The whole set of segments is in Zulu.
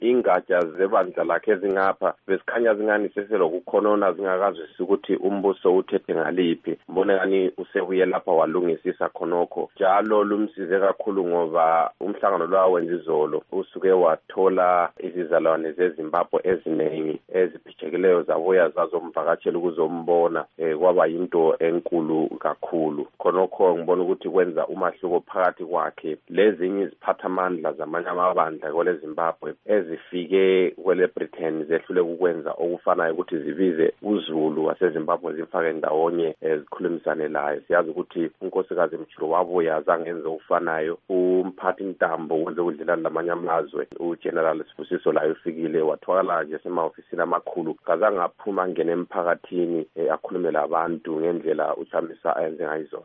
ingatsha zebandla lakhe ezingapha besikhanya zingani seselokukhonona zingakazwisi ukuthi umbuso uthethe ngaliphi. Mbonekani usebuye lapha walungisisa khonokho. Njalo lumsize kakhulu ngoba umhlangano lo wenza izolo usuke wathola izizalwane zeZimbabwe eziningi eziphithekileyo zabuya zazomvakatshela ukuzombona. Kwaba yinto enkulu kakhulu. Khonokho ngibona ukuthi kwenza umahluko phakathi kwakhe lezinye iziphathamandla zamanye amabandla kwele Zimbabwe ezifike kwele Britain zehlule ukwenza okufanayo ukuthi zibize uZulu waseZimbabwe zifake ndawonye ezikhulumisane laye. Siyazi ukuthi unkosikazi Mchilo wabuya zangenza okufanayo. Umphathi Ntambo wenze udlelana lamanye amazwe. uGeneral Sibusiso laye ufikile wathwala nje semahofisini amakhulu kazange aphuma ngene emphakathini akhulume labantu ngendlela uChamisa ayenze ngayizolo.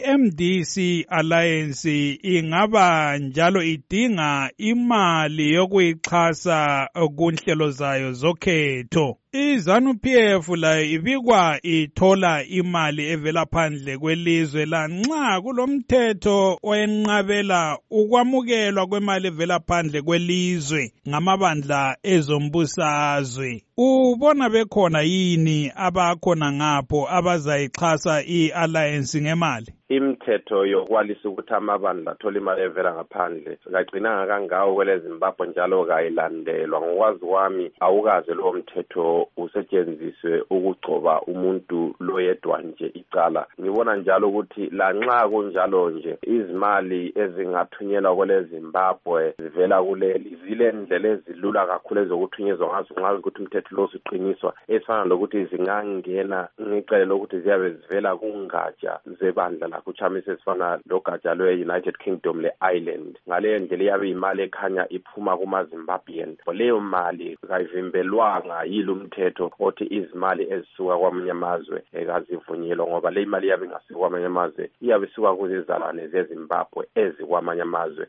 I-MDC Alliance ingaba njalo idinga imali yokuyixhasa kunhlelo zayo zokhetho. iZANU-PF layo ibikwa ithola imali evela phandle kwelizwe lanxa kulomthetho oyenqabela ukwamukelwa kwemali evela phandle kwelizwe ngamabandla ezombusazwe. Ubona bekhona yini abakhona ngapho abazayixhasa i-Alliance ngemali? Imithetho yokwalisa ukuthi amabandla athola imali evela ngaphandle kagcinanga kangawo kwele Zimbabwe njalo kayilandelwa. Ngokwazi kwami awukaze lo mthetho usetshenziswe ukugcoba umuntu loyedwa nje icala. Ngibona njalo ukuthi lanxa kunjalo nje izimali ezingathunyelwa kwele Zimbabwe zivela kuleli zile ndlela ezilula kakhulu ezokuthunyezwa ngazo ngazi ukuthi umthetho lo usiqiniswa esifana lokuthi zingangena ngicele lokuthi ziyabe zivela kungatsha zebandla la kuChamisa esifana logatsha lwe-United Kingdom le-Ireland. Ngaleyo ndlela iyabe imali ekhanya iphuma kuma-Zimbabwean. Leyo mali kayivimbelwanga yilo umthetho othi izimali ezisuka kwamanye amazwe kazivunyelwa ngoba le imali iyabe ingasuka kwamanye amazwe iyabe isuka kuzizalwane zeZimbabwe ezikwamanye amazwe.